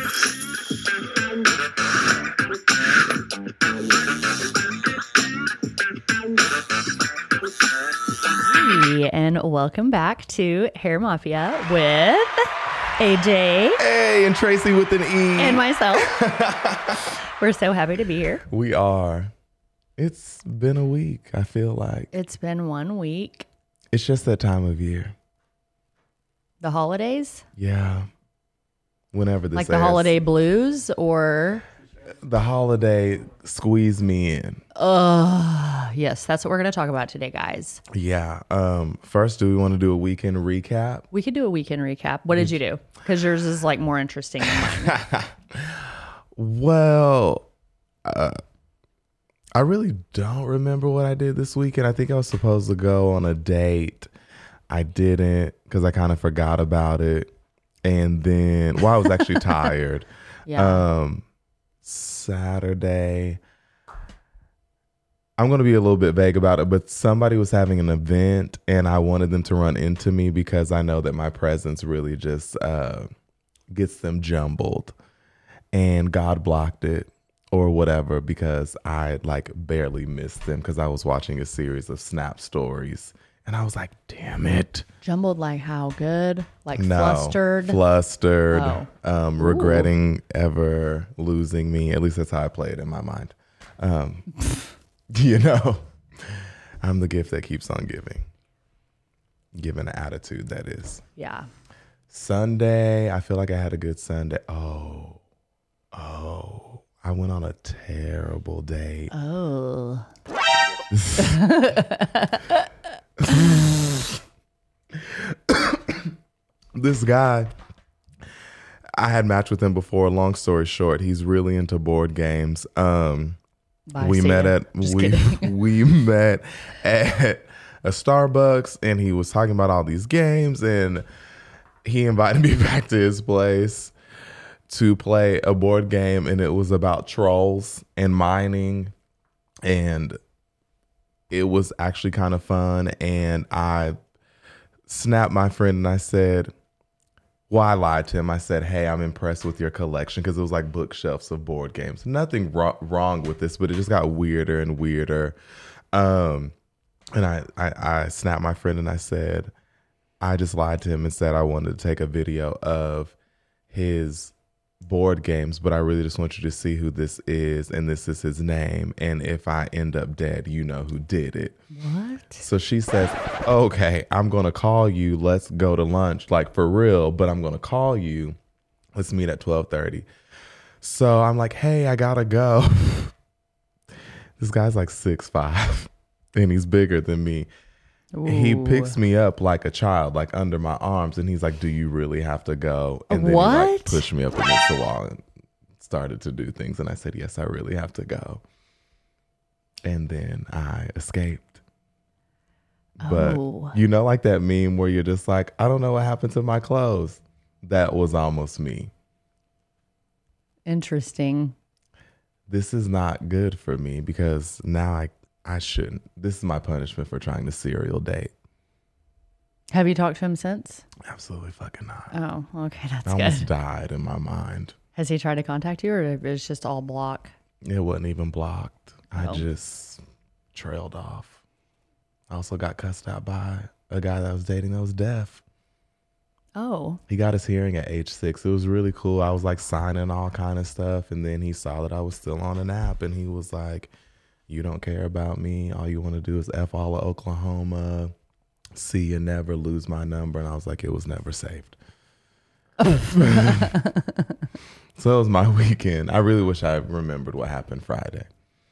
And welcome back to Hair Mafia with AJ. Hey, and Tracy with an E. And myself. We're so happy to be here. We are. It's been a week, I feel like. It's been 1 week. It's just that time of year. The holidays? Yeah. Whenever this Like the airs. holiday blues or? The holiday squeeze me in. Yes, that's what we're going to talk about today, guys. Yeah. First, do we want to do a weekend recap? We could do a weekend recap. What did you do? Because yours is like more interesting than mine. Well, I really don't remember what I did this weekend. I think I was supposed to go on a date. I didn't because I kind of forgot about it. And then, well, I was actually tired. Yeah. Saturday, I'm going to be a little bit vague about it, but somebody was having an event and I wanted them to run into me because I know that my presence really just gets them jumbled, and God blocked it or whatever because I like barely missed them because I was watching a series of Snap stories and I was like, damn it. Jumbled like how good? Like No, flustered? Oh. Regretting ever losing me. At least that's how I play it in my mind. You know, I'm the gift that keeps on giving. Given an attitude, that is. Yeah. Sunday, I feel like I had a good Sunday. Oh, I went on a terrible date. Oh. This guy, I had matched with him before. Long story short, he's really into board games. We met at a Starbucks, and he was talking about all these games, and he invited me back to his place to play a board game, and it was about trolls and mining, and it was actually kind of fun. And I snapped my friend and I said, well, I lied to him. I said, hey, I'm impressed with your collection, because it was like bookshelves of board games. Nothing wrong with this, but it just got weirder and weirder. And I snapped my friend and I said, I just lied to him and said I wanted to take a video of his board games, but I really just want you to see who this is, and this is his name. And if I end up dead, you know who did it. What? So she says, okay, I'm going to call you. Let's go to lunch, like for real, but I'm going to call you. Let's meet at 12:30. So I'm like, hey, I got to go. This guy's like 6'5", and he's bigger than me. Ooh. He picks me up like a child, like under my arms, and he's like, do you really have to go? And then he like pushed me up against the wall and started to do things. And I said, yes, I really have to go. And then I escaped. But you know, like that meme where you're just like, I don't know what happened to my clothes. That was almost me. Interesting. This is not good for me because now I shouldn't. This is my punishment for trying to serial date. Have you talked to him since? Absolutely fucking not. Oh, okay. That's I good. almost died in my mind. Has he tried to contact you, or it's just all block? It wasn't even blocked. I Oh. just trailed off. I also got cussed out by a guy that I was dating that was deaf. Oh. He got his hearing at age 6. It was really cool. I was like signing all kind of stuff. And then he saw that I was still on an app, and he was like, you don't care about me. All you want to do is F all of Oklahoma. See you never, lose my number. And I was like, it was never saved. So it was my weekend. I really wish I remembered what happened Friday.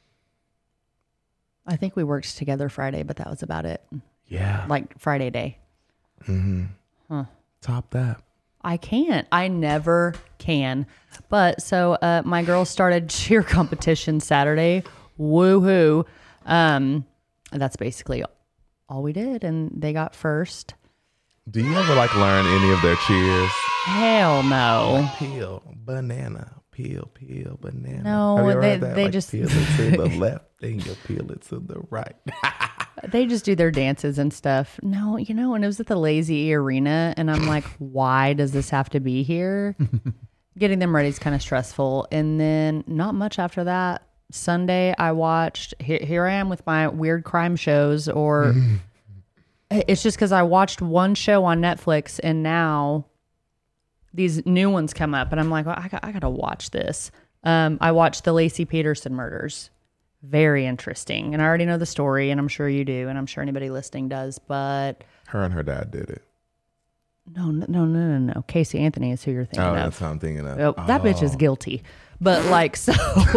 I think we worked together Friday, but that was about it. Yeah. Like Friday day. Mm-hmm. Huh. Top that. I can't. I never can. But so my girls started cheer competition Saturday. Woohoo. That's basically all we did. And they got first. Do you ever like learn any of their cheers? Hell no. Like peel, banana, peel, banana. No, Have you ever they heard that? Like, just peel it to the left, then you peel it to the right. They just do their dances and stuff. No, and it was at the Lazy E Arena, and I'm like, why does this have to be here? getting them ready is kind of stressful. And then not much after that. Sunday, I watched, here I am with my weird crime shows, or it's just because I watched one show on Netflix and now these new ones come up and I'm like, well, I got to watch this. I watched the Lacey Peterson murders. Very interesting. And I already know the story, and I'm sure you do, and I'm sure anybody listening does, but Her and her dad did it. No. Casey Anthony is who you're thinking of. That's what I'm thinking of. Oh, that bitch is guilty. But like, so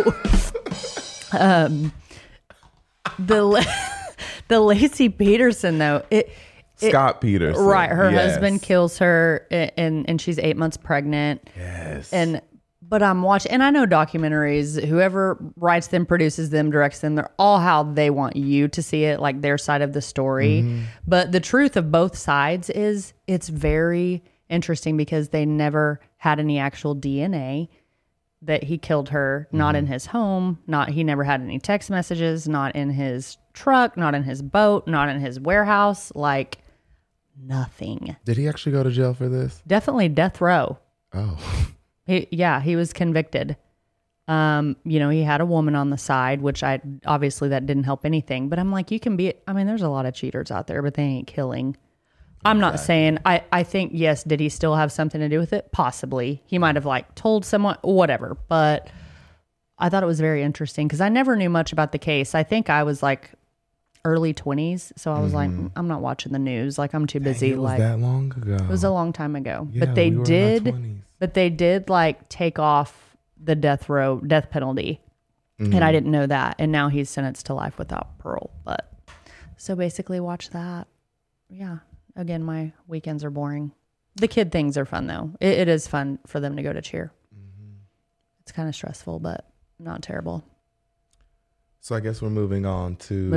the Lacey Peterson though, Scott Peterson. right? Her Yes. husband kills her, and she's 8 months pregnant. Yes. But I'm watching, and I know documentaries, whoever writes them, produces them, directs them, they're all how they want you to see it, like their side of the story. Mm-hmm. But the truth of both sides is it's very interesting because they never had any actual DNA that he killed her, not in his home, he never had any text messages, not in his truck, not in his boat, not in his warehouse, like nothing. Did he actually go to jail for this? Definitely death row. Oh. He was convicted. He had a woman on the side, which obviously that didn't help anything. But I'm like, there's a lot of cheaters out there, but they ain't killing. I'm not saying, I think, yes, did he still have something to do with it? Possibly. He might have told someone, whatever. But I thought it was very interesting because I never knew much about the case. I think I was early 20s. So I was like, I'm not watching the news. I'm too busy. It was that long ago. It was a long time ago. Yeah, but they we were in our did. 20s. But they did take off the death penalty. And I didn't know that. And now he's sentenced to life without parole. But so basically watch that. Yeah. Again, my weekends are boring. The kid things are fun though. It is fun for them to go to cheer. It's kind of stressful, but not terrible. So I guess we're moving on.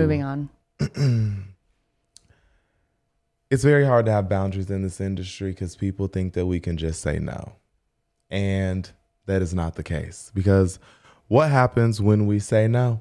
It's very hard to have boundaries in this industry because people think that we can just say no. And that is not the case, because what happens when we say no?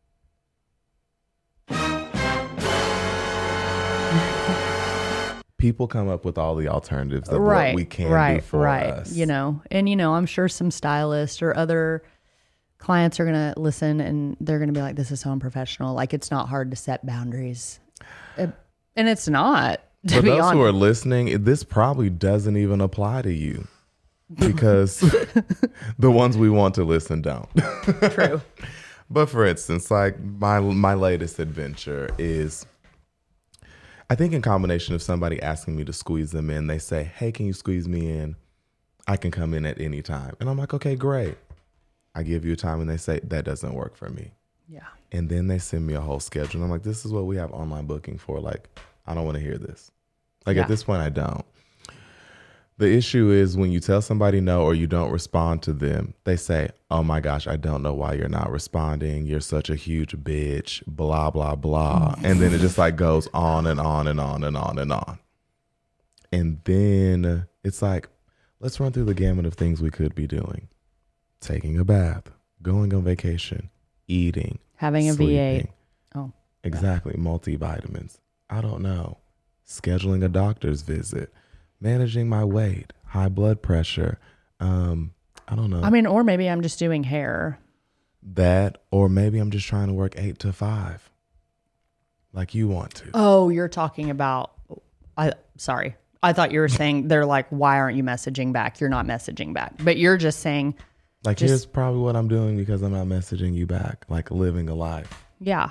People come up with all the alternatives of what we can do for us. I'm sure some stylists or other clients are going to listen and they're going to be like, this is so unprofessional. It's not hard to set boundaries. And it's not. For those who are listening, this probably doesn't even apply to you. Because the ones we want to listen don't. True. But for instance, my latest adventure is, I think in combination of somebody asking me to squeeze them in, they say, hey, can you squeeze me in? I can come in at any time. And I'm like, okay, great. I give you a time and they say, that doesn't work for me. Yeah. And then they send me a whole schedule. And I'm like, this is what we have online booking for. I don't want to hear this. At this point, I don't. The issue is when you tell somebody no or you don't respond to them, they say, oh my gosh, I don't know why you're not responding. You're such a huge bitch, blah, blah, blah. And then it just goes on and on and on and on and on. And then it's let's run through the gamut of things we could be doing. Taking a bath, going on vacation, eating, having a sleeping. V8. Oh, exactly. Multivitamins. I don't know. Scheduling a doctor's visit. Managing my weight, high blood pressure. I don't know. Or maybe I'm just doing hair. That, or maybe I'm just trying to work 8 to 5 like you want to. Oh, you're talking about, sorry. I thought you were saying they're why aren't you messaging back? You're not messaging back. But you're just saying. Here's probably what I'm doing because I'm not messaging you back, living a life. Yeah.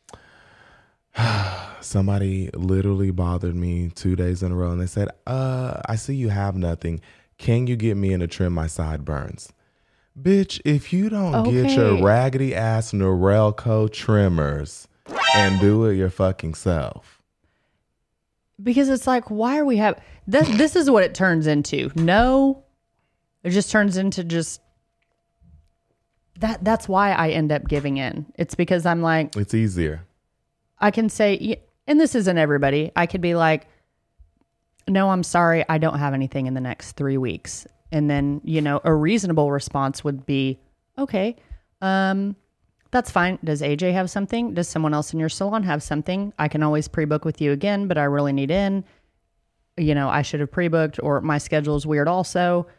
Somebody literally bothered me 2 days in a row and they said, I see you have nothing. Can you get me in to trim my sideburns? Bitch, if you don't get your raggedy ass Norelco trimmers and do it your fucking self. Because it's why are we this is what it turns into. No, it just turns into just that's why I end up giving in. It's because I'm it's easier. I can say, and this isn't everybody, I could be no, I'm sorry, I don't have anything in the next 3 weeks. And then, a reasonable response would be, okay, that's fine. Does AJ have something? Does someone else in your salon have something? I can always pre-book with you again, but I really need in. I should have pre-booked, or my schedule is weird also.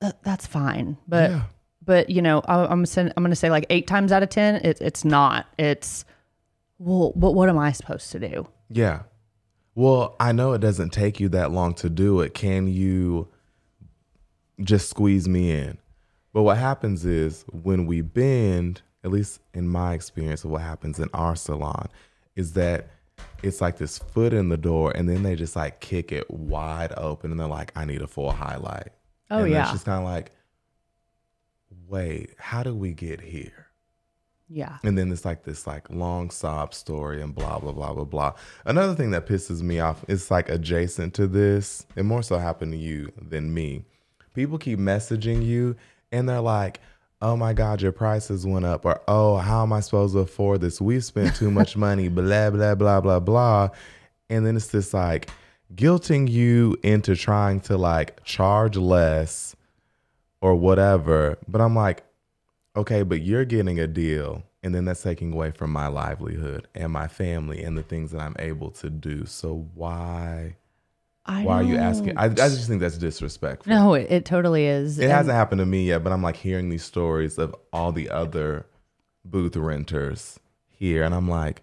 that's fine. But Yeah. but you know, I'm going to say like 8 times out of 10, it's not. It's well, but what am I supposed to do? Yeah. Well, I know it doesn't take you that long to do it. Can you just squeeze me in? But what happens is when we bend, at least in my experience of what happens in our salon, is that it's like this foot in the door and then they just like kick it wide open and they're like, I need a full highlight. Oh, and yeah. it's just kind of like, wait, how did we get here? Yeah. And then it's like this like long sob story and blah, blah, blah, blah, blah. Another thing that pisses me off is like adjacent to this. It more so happened to you than me. People keep messaging you and they're like, oh my God, your prices went up. Or, oh, how am I supposed to afford this? We've spent too much money, blah, blah, blah, blah, blah. And then it's this like guilting you into trying to like charge less or whatever. But I'm like, okay, but you're getting a deal, and then that's taking away from my livelihood and my family and the things that I'm able to do. So why are you asking? I just think that's disrespectful. No, it totally is. It hasn't happened to me yet, but I'm like hearing these stories of all the other booth renters here, and I'm like,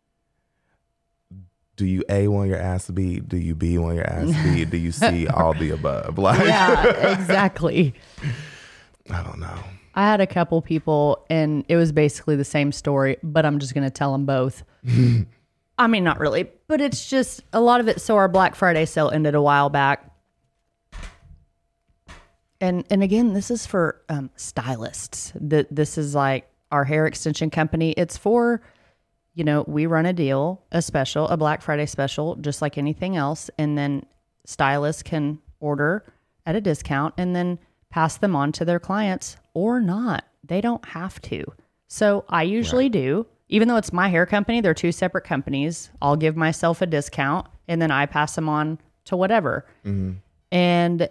do you A, want your ass beat? Do you B, want your ass beat? Do you C, all the above? Like, Yeah, exactly. I don't know. I had a couple people and it was basically the same story, but I'm just going to tell them both. I mean, not really, but it's just a lot of it. So our Black Friday sale ended a while back. And again, this is for stylists. This is like our hair extension company. It's for, you know, we run a deal, a special, a Black Friday special, just like anything else. And then stylists can order at a discount and then pass them on to their clients or not. They don't have to. So I usually do. Even though it's my hair company, they're 2 separate companies. I'll give myself a discount and then I pass them on to whatever. Mm-hmm. And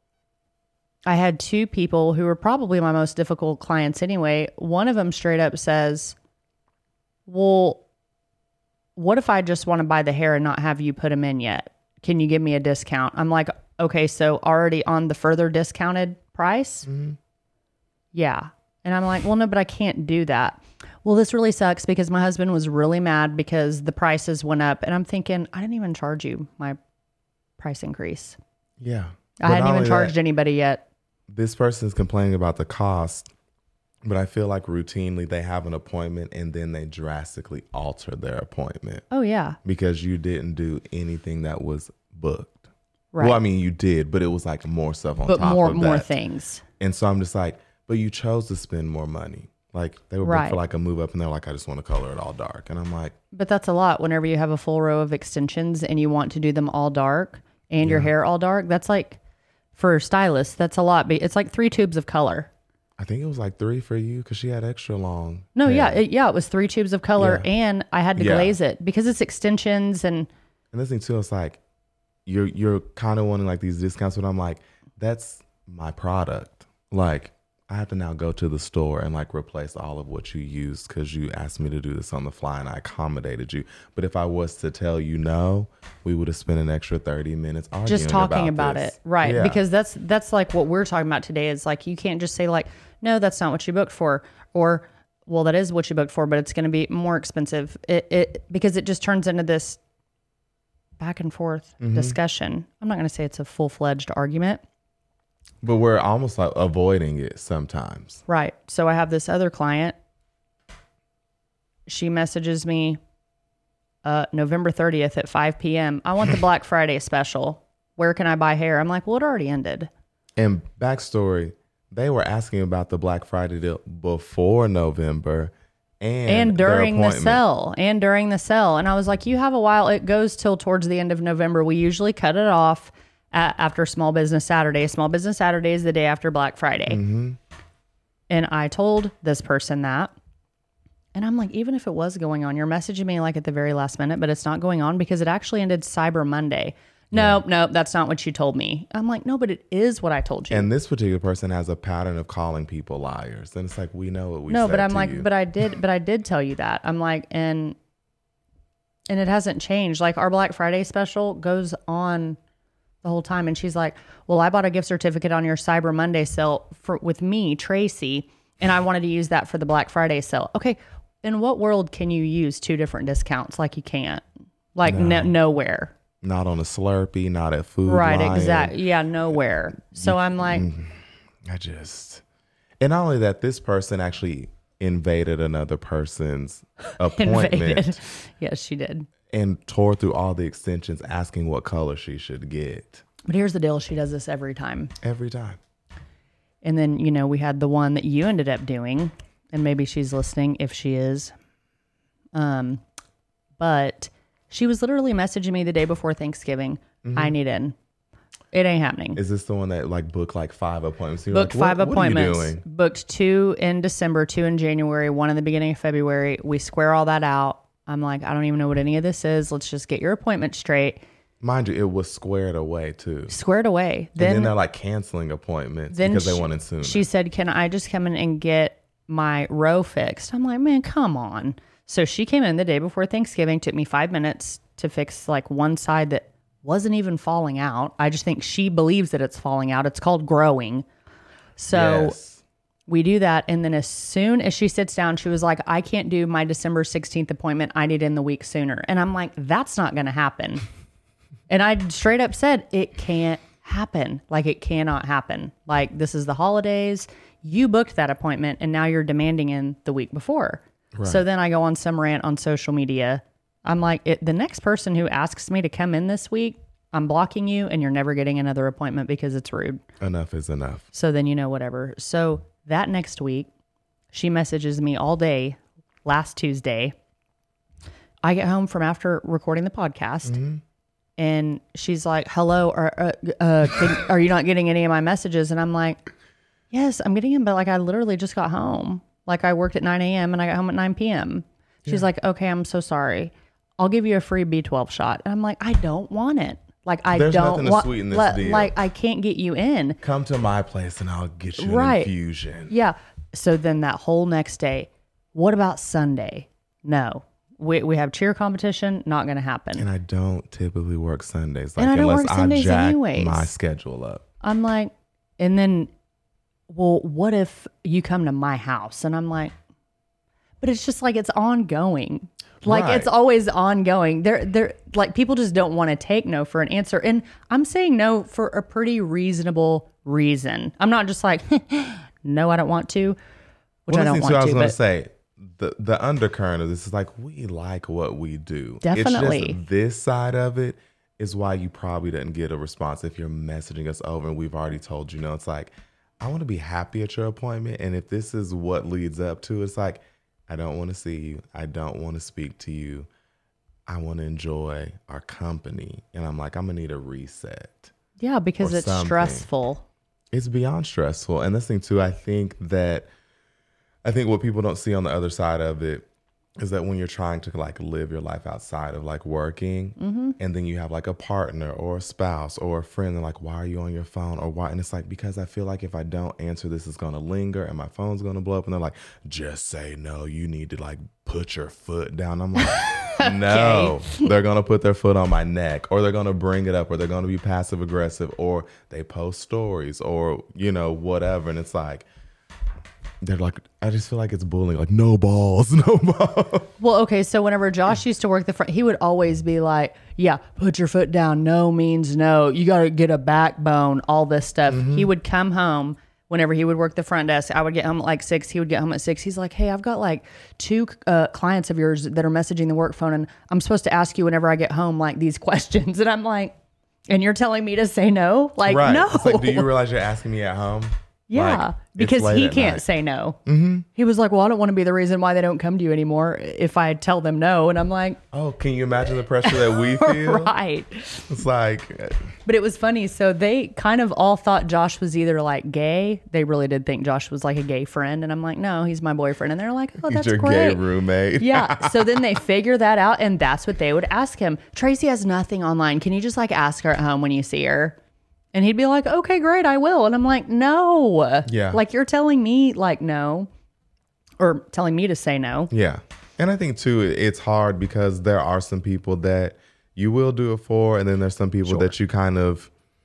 I had 2 people who were probably my most difficult clients anyway. One of them straight up says, well, what if I just want to buy the hair and not have you put them in yet? Can you give me a discount? I'm like, okay, so already on the further discounted price? Mm-hmm. Yeah. And I'm like, well, no, but I can't do that. Well, this really sucks because my husband was really mad because the prices went up. And I'm thinking, I didn't even charge you my price increase. Yeah. I hadn't even charged anybody yet. This person's complaining about the cost, but I feel like routinely they have an appointment and then they drastically alter their appointment. Oh, yeah. Because you didn't do anything that was booked. Right. Well, I mean, you did, but it was like more stuff on top of that. But more things. And so I'm just like, but you chose to spend more money. Like they were booked for like a move up and they're like, I just want to color it all dark. And I'm like, but that's a lot whenever you have a full row of extensions and you want to do them all dark and your hair all dark. That's like, for stylists, that's a lot. It's like 3 tubes of color. I think it was like 3 for you because she had extra long. No, hair. it was 3 tubes of color and I had to glaze it because it's extensions and this thing too, it's like you're kind of wanting like these discounts, but I'm like, that's my product. Like I have to now go to the store and like replace all of what you used because you asked me to do this on the fly and I accommodated you. But if I was to tell you no, we would have spent an extra 30 minutes arguing just talking about this. it. Right. Yeah. Because that's like what we're talking about today is like, you can't just say like, no, that's not what you booked for. Or, well, that is what you booked for, but it's going to be more expensive. Because it just turns into this back and forth discussion. I'm not going to say it's a full-fledged argument. But we're almost like avoiding it sometimes. Right. So I have this other client. She messages me November 30th at 5 p.m. I want the Black Friday special. Where can I buy hair? I'm like, well, it already ended. And backstory, they were asking about the Black Friday deal before November and during the sale. And during the sale. And I was like, you have a while. It goes till towards the end of November. We usually cut it off after Small Business Saturday. Small Business Saturday is the day after Black Friday. Mm-hmm. And I told this person that. And I'm like, even if it was going on, you're messaging me like at the very last minute, but it's not going on because it actually ended Cyber Monday. No, that's not what you told me. I'm like, no, but it is what I told you. And this particular person has a pattern of calling people liars. And it's like, we know what we said. No, but I'm to like, you. but I did tell you that. I'm like, and it hasn't changed. Like our Black Friday special goes on the whole time. And she's like, well, I bought a gift certificate on your Cyber Monday sale with me, Tracy, and I wanted to use that for the Black Friday sale. Okay. In what world can you use 2 different discounts? Like you can't. Like nowhere. Not on a Slurpee, not at Food Right, Lion. exactly. Yeah, nowhere. So I'm like, and not only that, this person actually invaded another person's appointment. invaded. Yes, she did. And tore through all the extensions asking what color she should get. But here's the deal. She does this every time. Every time. And then, you know, we had the one that you ended up doing, and maybe she's listening if she is. But she was literally messaging me the day before Thanksgiving. I need in. It ain't happening. Is this the one that like booked like 5 appointments? You're Booked like, 5 appointments. What are you doing? Booked 2 in December, 2 in January, 1 in the beginning of February. We square all that out. I'm like, I don't even know what any of this is. Let's just get your appointment straight. Mind you, it was squared away too. Squared away. And then they're like canceling appointments because they wanted sooner. She said, can I just come in and get my row fixed? I'm like, man, come on. So she came in the day before Thanksgiving, took me 5 minutes to fix like one side that wasn't even falling out. I just think she believes that it's falling out. It's called growing. So Yes. we do that. And then as soon as she sits down, she was like, I can't do my December 16th appointment. I need in the week sooner. And I'm like, that's not going to happen. And I straight up said, it can't happen. Like, it cannot happen. Like, this is the holidays. You booked that appointment and now you're demanding in the week before. Right. So then I go on some rant on social media. I'm like, the next person who asks me to come in this week, I'm blocking you and you're never getting another appointment because it's rude. Enough is enough. So then, you know, whatever. So that next week, she messages me all day last Tuesday. I get home from after recording the podcast and she's like, hello, are you not getting any of my messages? And I'm like, yes, I'm getting them. But like, I literally just got home. Like, I worked at 9 a.m. and I got home at 9 p.m. She's like, okay, I'm so sorry. I'll give you a free B12 shot. And I'm like, I don't want it. Like, There's nothing to sweeten this deal. Like, I can't get you in. Come to my place and I'll get you Right. an infusion. Yeah. So then that whole next day, what about Sunday? No. We have cheer competition, not going to happen. And I don't typically work Sundays. Like, And I don't unless work Sundays I jack anyways. my schedule up. I'm like, and then, well, what if you come to my house? And I'm like, but it's just like, it's ongoing. Like, Right. it's always ongoing. They're like, people just don't want to take no for an answer. And I'm saying no for a pretty reasonable reason. I'm not just like, no, I don't want to, which I don't want I was to. going to But say, the undercurrent of this is like, we like what we do. Definitely. It's just this side of it is why you probably didn't get a response if you're messaging us over and we've already told you. It's like, I want to be happy at your appointment. And if this is what leads up to, it's like, I don't want to see you. I don't want to speak to you. I want to enjoy our company. And I'm like, I'm going to need a reset. yeah, because or it's something. stressful. It's beyond stressful. And this thing too, I think what people don't see on the other side of it is that when you're trying to like live your life outside of like working and then you have like a partner or a spouse or a friend, they're like, why are you on your phone or why? And it's like, because I feel like if I don't answer, this is going to linger and my phone's going to blow up. And they're like, just say no, you need to like put your foot down. I'm like, no, they're going to put their foot on my neck or they're going to bring it up or they're going to be passive aggressive or they post stories or, you know, whatever. And it's like, they're like, I just feel like it's bullying. Like, no balls, no balls. Well, okay, so whenever Josh used to work the front, he would always be like, yeah, put your foot down. No means no. You got to get a backbone, all this stuff. He would come home whenever he would work the front desk. I would get home at like 6. He would get home at 6. He's like, hey, I've got like 2 clients of yours that are messaging the work phone, and I'm supposed to ask you whenever I get home like these questions. And I'm like, and you're telling me to say no? Like, Right. no. It's like, do you realize you're asking me at home? Yeah, Like, it's because late he at can't night. say no. He was like, well, I don't want to be the reason why they don't come to you anymore if I tell them no. And I'm like, Oh, can you imagine the pressure that we feel? right. It's like, But it was funny. So they kind of all thought Josh was either like gay. They really did think Josh was like a gay friend. And I'm like, no, he's my boyfriend. And they're like, oh, he's that's your great. gay roommate. Yeah. So then they figure that out. And that's what they would ask him. Tracy has nothing online. Can you just like ask her at home when you see her? And he'd be like, okay, great, I will. And I'm like, no. Yeah. Like, you're telling me like no, or telling me to say no. Yeah. And I think too, it's hard because there are some people that you will do it for. And then there's some people that you kind of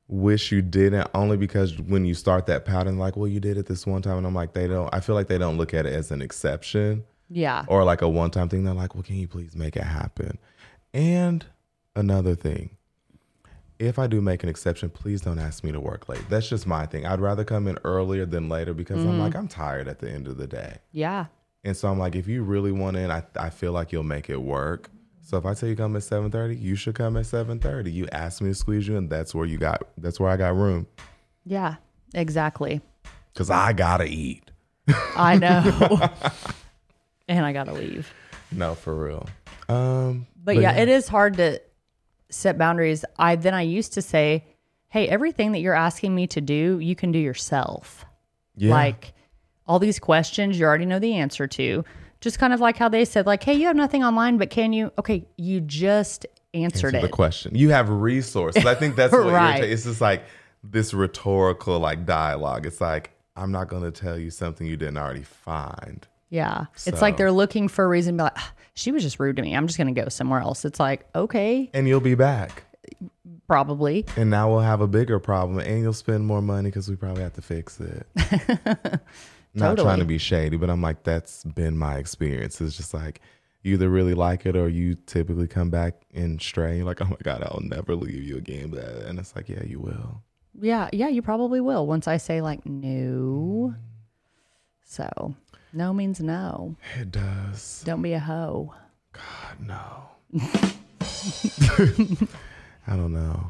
wish you didn't, only because when you start that pattern, like, well, you did it this one time. And I'm like, I feel like they don't look at it as an exception. Yeah. Or like a one-time thing. They're like, well, can you please make it happen? And another thing, if I do make an exception, please don't ask me to work late. That's just my thing. I'd rather come in earlier than later because I'm tired at the end of the day. Yeah. And so I'm like, if you really want in, I feel like you'll make it work. So if I tell you come at 7:30, you should come at 7:30. You asked me to squeeze you in, that's where I got room. Yeah, exactly. Because I gotta eat. I know. And I gotta leave. No, for real. But yeah, it is hard to set boundaries. I used to say, hey, everything that you're asking me to do, you can do yourself. Yeah. Like all these questions you already know the answer to. Just kind of like how they said, like, hey, you have nothing online, but can you? Okay, you just answered the it. question. You have resources. I think that's what Right. It's just like this rhetorical like dialogue. It's like, I'm not going to tell you something you didn't already find. Yeah. It's So- like they're looking for a reason to be like, "Ah, she was just rude to me. I'm just going to go somewhere else. It's like, okay, And you'll be back. probably. And now we'll have a bigger problem and you'll spend more money because we probably have to fix it. Not Totally. trying to be shady, but I'm like, that's been my experience. It's just like, you either really like it or you typically come back and stray. You're like, oh my God, I'll never leave you again. And it's like, yeah, you will. Yeah, you probably will once I say like no. So no means no. It does. Don't be a hoe. God, no. I don't know.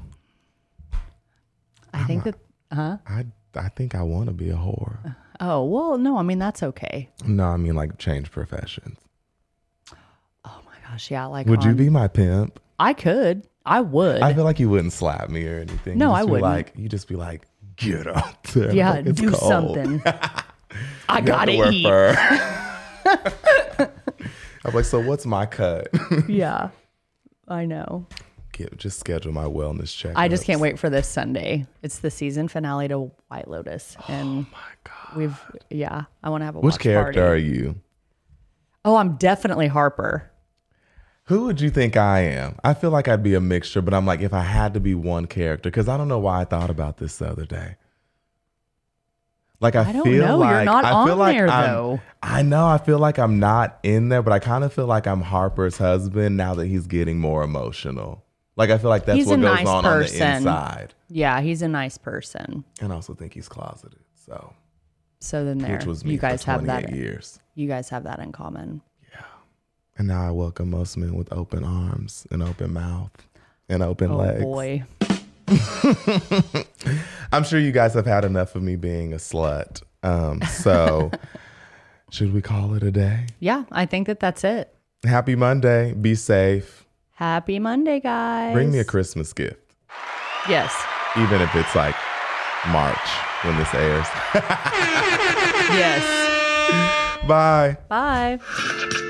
I think that, I think I want to be a whore. oh, well, no, I mean, that's okay. No, I mean like change professions. Oh my gosh. Yeah. Like, Would you be my pimp? I could. I would. I feel like you wouldn't slap me or anything. No, You I just be wouldn't. Like, you just be like, get up there. yeah. Like, it's Do cold. something. I You have gotta to wear eat. fur. I'm like, so what's my cut? Yeah. I know. Just schedule my wellness check. I just can't wait for this Sunday. It's the season finale to White Lotus. And Oh my God. I want to have a Which watch character party. are you? Oh, I'm definitely Harper. Who would you think I am? I feel like I'd be a mixture, but I'm like, if I had to be one character, because I don't know why I thought about this the other day. Like I don't feel know. like You're not I feel on like there, I'm- though. I know. I feel like I'm not in there, but I kind of feel like I'm Harper's husband now that he's getting more emotional. Like I feel like that's He's what a goes nice on person. the inside. Yeah, he's a nice person. And I also think he's closeted. So, So then there, which was me you guys for have 28 that. years. You guys have that in common. And now I welcome most men with open arms and open mouth and open Oh legs. boy. I'm sure you guys have had enough of me being a slut. So should we call it a day? Yeah, I think that's it. Happy Monday. Be safe. Happy Monday, guys. Bring me a Christmas gift, Yes. even if it's like March when this airs. Yes. Bye. Bye.